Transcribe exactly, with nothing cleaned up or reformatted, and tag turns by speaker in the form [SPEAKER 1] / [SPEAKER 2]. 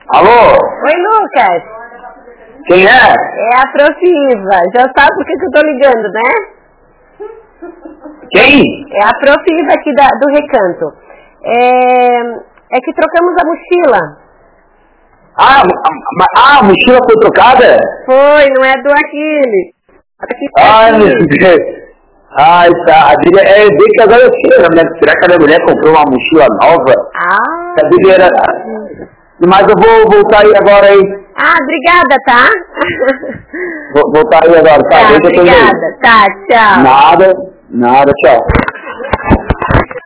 [SPEAKER 1] Alô?
[SPEAKER 2] Oi, Lucas.
[SPEAKER 1] Quem é?
[SPEAKER 2] É a Profiva. Já sabe por que que eu tô ligando, né?
[SPEAKER 1] Quem?
[SPEAKER 2] É a Profiva aqui da, do Recanto. É, é que trocamos a mochila.
[SPEAKER 1] Ah, a, a mochila foi trocada?
[SPEAKER 2] Foi, não é do Aquiles.
[SPEAKER 1] Ai, meu Deus. Ai, tá. É bem que agora eu sei, né? Será que a minha mulher comprou uma mochila nova?
[SPEAKER 2] Ah.
[SPEAKER 1] Sabia que era... Mas eu vou voltar aí agora aí.
[SPEAKER 2] Ah, obrigada, tá?
[SPEAKER 1] Vou voltar aí agora, tá?
[SPEAKER 2] Tá, obrigada. Tá, tchau.
[SPEAKER 1] Nada, nada, tchau.